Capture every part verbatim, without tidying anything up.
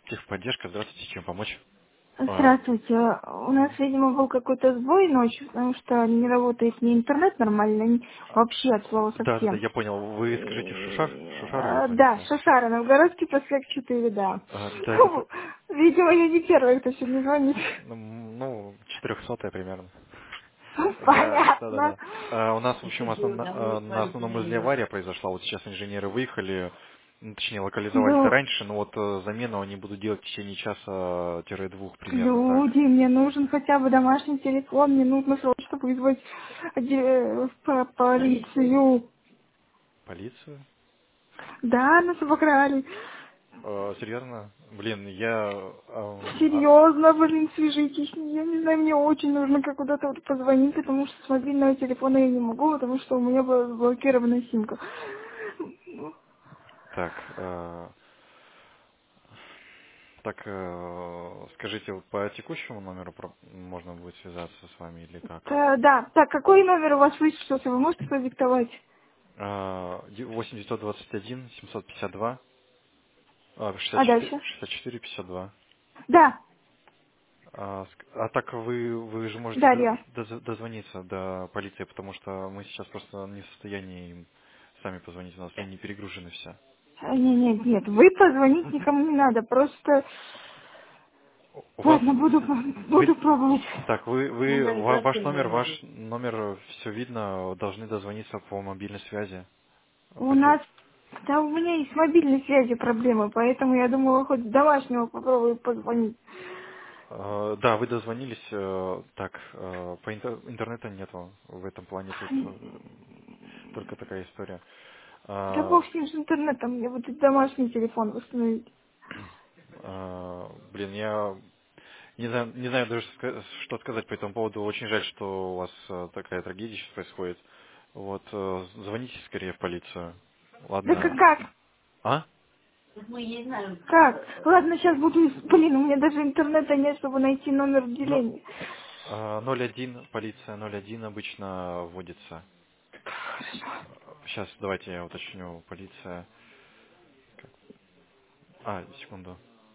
Техподдержка, здравствуйте, чем помочь? А, Здравствуйте. У нас, видимо, был какой-то сбой ночью, потому что не работает ни интернет нормально, ни вообще от слова да, да, да, совсем. я понял. Вы скажите, Шушар? Шушару Э, Да, звоните? Шашара, Новгородский проспект четыре, да. А, да, это, п- Ну, видимо, я не первая, кто сегодня звонит. м, ну, четырехсотая примерно. Да, да, да, Понятно. да. А, у нас, в общем, основно- а, на основном узле авария произошла. Вот сейчас инженеры выехали, ну, точнее, локализовали-то Ну, раньше, но вот э, замену они будут делать в течение часа-двух примерно так. люди, мне нужен хотя бы домашний телефон, мне нужно срочно вызвать оде- по- полицию. Полицию? Да, нас обокрали. Э, серьезно? Блин, я... эм, а, Серьезно, блин, свяжитесь. Я не знаю, мне очень нужно как куда-то вот позвонить, потому что с мобильного телефона я не могу, потому что у меня была заблокирована симка. так, э, Так, э, скажите, по текущему номеру про- можно будет связаться с вами или как? Да, да. Так, какой номер у вас высветился? Вы можете продиктовать? А, де- восемь девятьсот двадцать один семьсот пятьдесят два а, шестьдесят А четыре дальше? шестьдесят четыре пятьдесят два. Да, А, ск- а так вы вы же можете до- Дарья. доз- дозвониться до полиции, потому что мы сейчас просто не в состоянии им сами позвонить, у нас линии перегружены все. А, Нет, нет, нет, вы позвонить никому не надо, просто... У вас Ладно, буду, вы буду пробовать. так вы вы ва- ваш номер ваш номер все видно, должны дозвониться по мобильной связи. У По те- нас... Да у меня есть с мобильной связи проблемы, поэтому я думала, хоть с домашнего попробую позвонить. Э, Да, вы дозвонились. э, Так, э, по интер- интернета нету в этом плане, тут э, только такая история. Да А, бог с ним, с интернетом, мне вот и домашний телефон восстановить. а, Блин, я не знаю, не знаю даже ска- что сказать по этому поводу. Очень жаль, что у вас э, такая трагедия сейчас происходит. Вот, э, звоните скорее в полицию. Да как? Ладно. Как? А? Как? Ладно, сейчас буду... ис- Блин, у меня даже интернета нет, чтобы найти номер Ну, отделения. э, ноль один, полиция ноль один обычно вводится. Сейчас давайте я уточню. Полиция. А, секунду.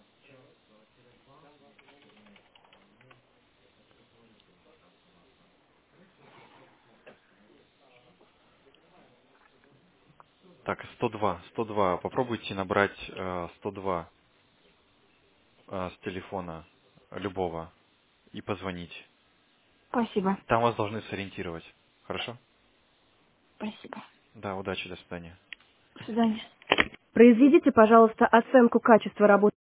Так, сто два, сто два. Попробуйте набрать э, сто два э, с телефона любого и позвонить. Спасибо. Там вас должны сориентировать. Хорошо? Спасибо. Да, удачи, до свидания. До свидания. Произведите, пожалуйста, оценку качества работы.